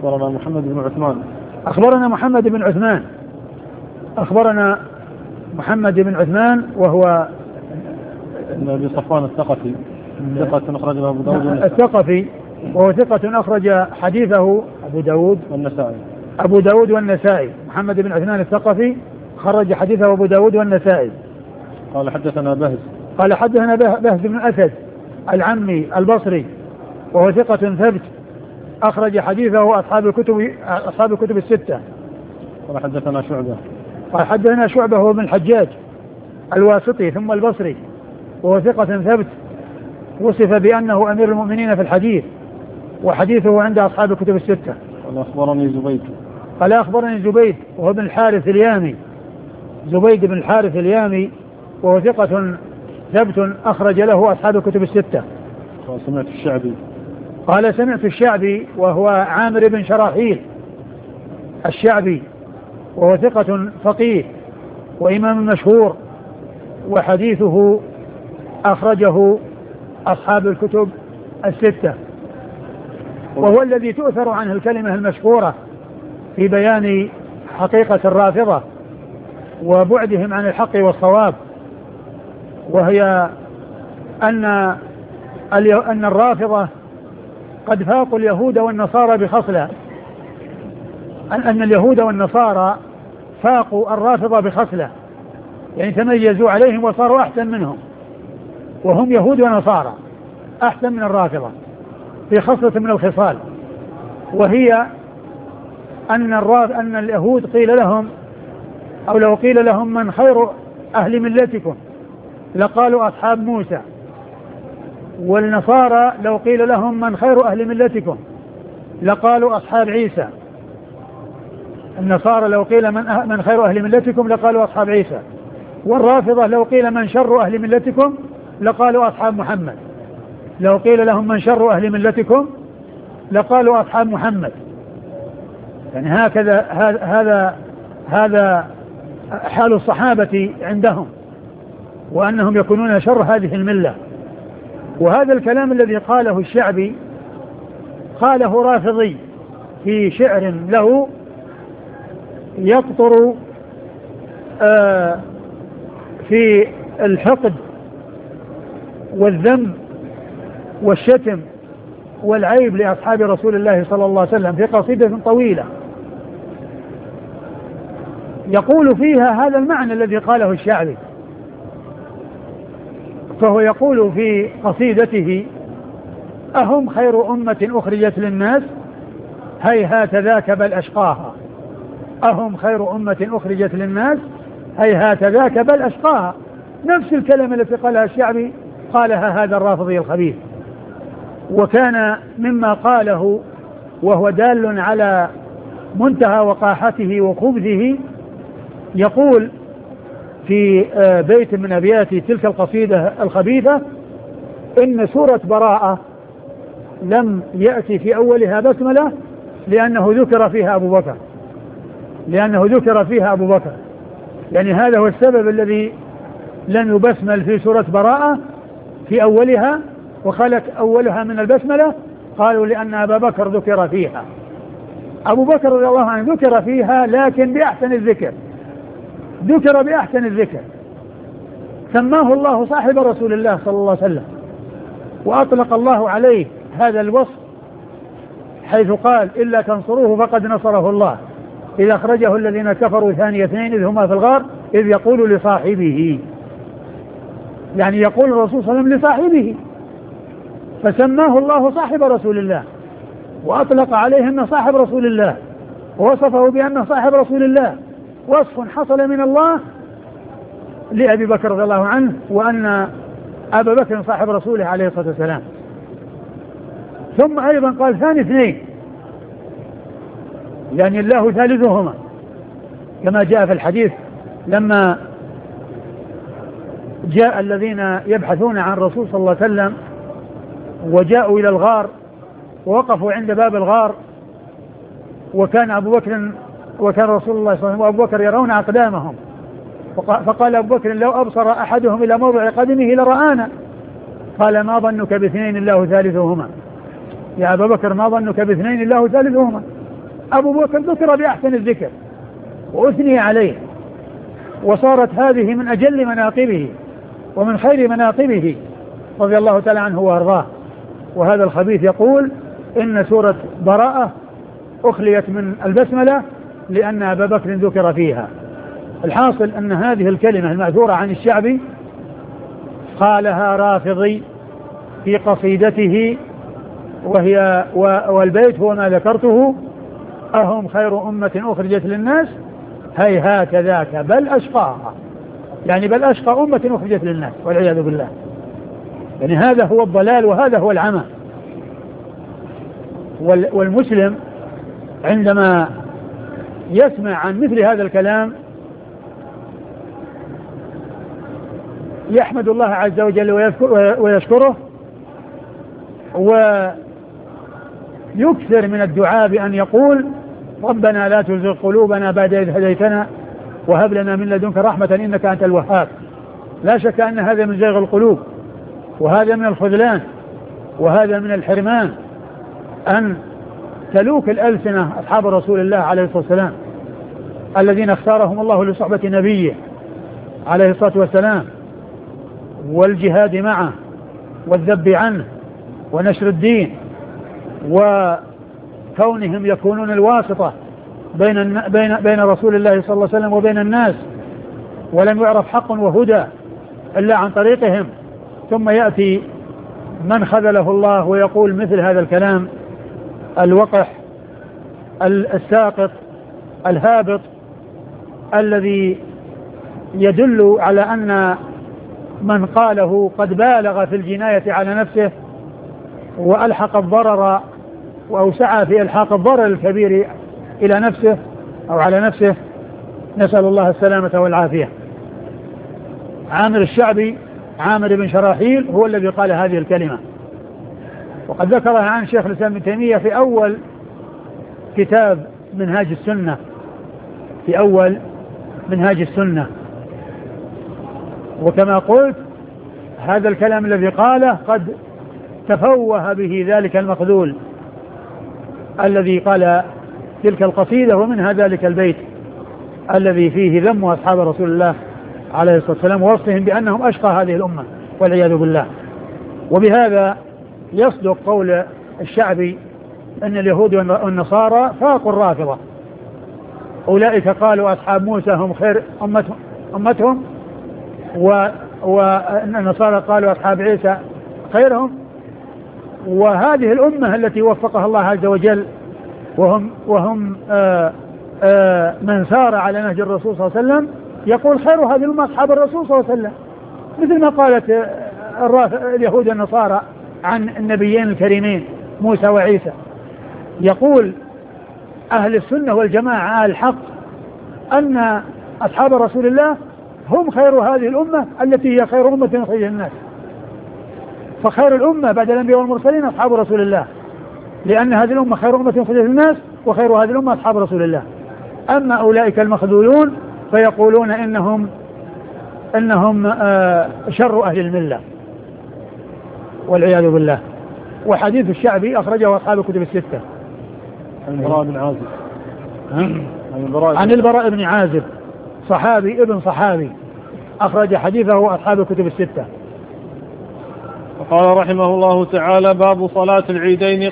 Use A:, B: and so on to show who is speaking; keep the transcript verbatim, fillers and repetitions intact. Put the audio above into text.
A: أخبرنا محمد بن عثمان
B: أخبرنا محمد بن عثمان أخبرنا محمد بن عثمان وهو
A: ابن أبي صفوان الثقفي ثقة أخرج له أبو داود والنسائي.
B: الثقفي وهو ثقة أخرج حديثه أبو داود
A: والنسائي
B: أبو داود والنسائي. محمد بن عثمان الثقفي خرج حديثه أبو داود والنسائي.
A: قال حدثنا بهز
B: قال حدثنا بهز بن أسد العمي البصري وهو ثقة ثبت أخرج حديثه أصحاب الكتب أصحاب الكتب الستة.
A: قال حدثنا شعبة
B: قال حدثنا شعبة هو بن الحجاج الواسطي ثم البصري وهو ثقة ثبت وصف بأنه أمير المؤمنين في الحديث وحديثه عند أصحاب الكتب الستة.
A: قال أخبرني زبيد
B: قال أخبرني زبيد وهو ابن الحارث اليامي زبيد بن الحارث اليامي وهو ثقة ثبت أخرج له أصحاب الكتب الستة.
A: قال سمعت الشعبي
B: قال سمعت الشعبي وهو عامر بن شراحيل الشعبي وهو ثقة فقيه وإمام مشهور وحديثه أخرجه أصحاب الكتب الستة وهو الذي تؤثر عنه الكلمة المشهورة في بيان حقيقة الرافضة وبعدهم عن الحق والصواب وهي أن أن الرافضة قد فاقوا اليهود والنصارى بخصلة أن اليهود والنصارى فاقوا الرافضة بخصلة يعني تميزوا عليهم وصاروا أحسن منهم وهم يهود ونصارى أحسن من الرافضة في خصلة من الخصال وهي أن أن اليهود قيل لهم أو لو قيل لهم من خير أهل ملتكم لقالوا أصحاب موسى والنصارى لو قيل لهم من خير أهل ملتكم لقالوا أصحاب عيسى النصارى لو قيل من, أه من خير أهل ملتكم لقالوا أصحاب عيسى والرافضة لو قيل من شر أهل ملتكم لقالوا أصحاب محمد لو قيل لهم من شر أهل ملتكم لقالوا أصحاب محمد يعني هكذا هذا هذا حال الصحابة عندهم وأنهم يكونون شر هذه الملة. وهذا الكلام الذي قاله الشعبي قاله رافضي في شعر له يقطر آه في الحقد والذم والشتم والعيب لأصحاب رسول الله صلى الله عليه وسلم في قصيدة طويلة يقول فيها هذا المعنى الذي قاله الشعبي. فهو يقول في قصيدته أهم خير أمة أخرجت للناس هيهات ذاك بل أشقاها أهم خير أمة أخرجت للناس هيهات ذاك بل أشقاها نفس الكلمة التي قالها الشعبي قالها هذا الرافضي الخبيث. وكان مما قاله وهو دال على منتهى وقاحته وخبثه يقول في بيت من أبيات تلك القصيدة الخبيثة إن سورة براءة لم يأتي في أولها بسملة لأنه ذكر فيها أبو بكر لأنه ذكر فيها أبو بكر يعني هذا هو السبب الذي لم يبسمل في سورة براءة في أولها وخلت أولها من البسملة قالوا لأن أبا بكر ذكر فيها أبو بكر رضي الله عنه ذكر فيها لكن بأحسن الذكر ذكر بأحسن الذكر سماه الله صاحب رسول الله صلى الله عليه وسلم وأطلق الله عليه هذا الوصف حيث قال إلا تنصروه فقد نصره الله إذ أخرجه الذين كفروا ثاني اثنين إذ هما في الغار إذ يقول لصاحبه يعني يقول الرسول صلى الله عليه وسلم لصاحبه فسماه الله صاحب رسول الله وأطلق عليه أنه صاحب رسول الله ووصفه بأنه صاحب رسول الله وصف حصل من الله لأبي بكر رضي الله عنه وأن أبا بكر صاحب رسوله عليه الصلاة والسلام. ثم أيضا قال ثاني اثنين يعني الله ثالثهما كما جاء في الحديث لما جاء الذين يبحثون عن الرسول صلى الله عليه وسلم وجاءوا إلى الغار ووقفوا عند باب الغار وكان أبو بكر وكان رسول الله صلى الله عليه وسلم وأبو بكر يرون أقدامهم فقال أبو بكر لو أبصر أحدهم إلى موضع قدمه لرآنا قال ما ظنك باثنين الله ثالثهما يا أبا بكر ما ظنك باثنين الله ثالثهما أبو بكر ذكر بأحسن الذكر وأثني عليه، وصارت هذه من أجل مناقبه ومن خير مناقبه رضي الله تعالى عنه وأرضاه. وهذا الخبيث يقول إن سورة براءة أخليت من البسملة لأن أبا بكر ذكر فيها. الحاصل أن هذه الكلمة المأثورة عن الشعبي قالها رافضي في قصيدته، وهي والبيت هو ما ذكرته: أهم خير أمة أخرجت للناس هيهات ذاك بل أشقاها، يعني بل أشقى أمة أخرجت للناس والعياذ بالله. يعني هذا هو الضلال وهذا هو العمى. والمسلم عندما يسمع عن مثل هذا الكلام يحمد الله عز وجل ويشكره ويكثر من الدعاء بأن يقول: ربنا لا تزغ قلوبنا بعد إذ هديتنا وهب لنا من لدنك رحمة إنك أنت الوهاب. لا شك أن هذا من زيغ القلوب، وهذا من الخذلان، وهذا من الحرمان، أن تلوك الألسنة أصحاب رسول الله عليه الصلاة والسلام الذين اختارهم الله لصحبة نبيه عليه الصلاة والسلام والجهاد معه والذب عنه ونشر الدين، وكونهم يكونون الواسطة بين بين بين رسول الله صلى الله عليه وسلم وبين الناس، ولم يعرف حق وهدى إلا عن طريقهم. ثم يأتي من خذله الله ويقول مثل هذا الكلام الوقح الساقط الهابط الذي يدل على أن من قاله قد بالغ في الجناية على نفسه وألحق الضرر أو سعى في إلحاق الضرر الكبير إلى نفسه أو على نفسه، نسأل الله السلامة والعافية. عامر الشعبي عامر بن شراحيل هو الذي قال هذه الكلمة، وقد ذكرها عن شيخ الإسلام ابن تيمية في أول كتاب منهاج السنة في أول منهاج السنة. وكما قلت هذا الكلام الذي قاله قد تفوه به ذلك المخذول الذي قال تلك القصيدة، ومنها ذلك البيت الذي فيه ذم أصحاب رسول الله عليه الصلاة والسلام ووصفهم بأنهم أشقى هذه الأمة والعياذ بالله. وبهذا يصدق قول الشعبي أن اليهود والنصارى فاقوا الرافضة، أولئك قالوا أصحاب موسى هم خير أمتهم, أمتهم والنصارى قالوا أصحاب عيسى خيرهم. وهذه الأمة التي وفقها الله عز وجل وهم, وهم آآ آآ من سار على نهج الرسول صلى الله عليه وسلم يقول خير هذه الأمة أصحاب الرسول صلى الله عليه وسلم، مثل ما قالت اليهود والنصارى عن النبيين الكريمين موسى وعيسى. يقول أهل السنة والجماعة الحق أن أصحاب رسول الله هم خير هذه الأمة التي هي خير أمة أخرجت للناس، فخير الأمة بعد الأنبياء والمرسلين أصحاب رسول الله، لأن هذه الأمة خير أمة أخرجت للناس وخير هذه الأمة أصحاب رسول الله. أما أولئك المخذولون فيقولون إنهم إنهم آه شر أهل الملة والعياذ بالله. وحديث الشعبي أخرجه أصحاب الكتب الستة.
A: عن البراء بن عازب
B: عن البراء بن عازب صحابي ابن صحابي أخرج حديثه أصحاب الكتب الستة.
A: وقال رحمه الله تعالى: باب صلاة العيدين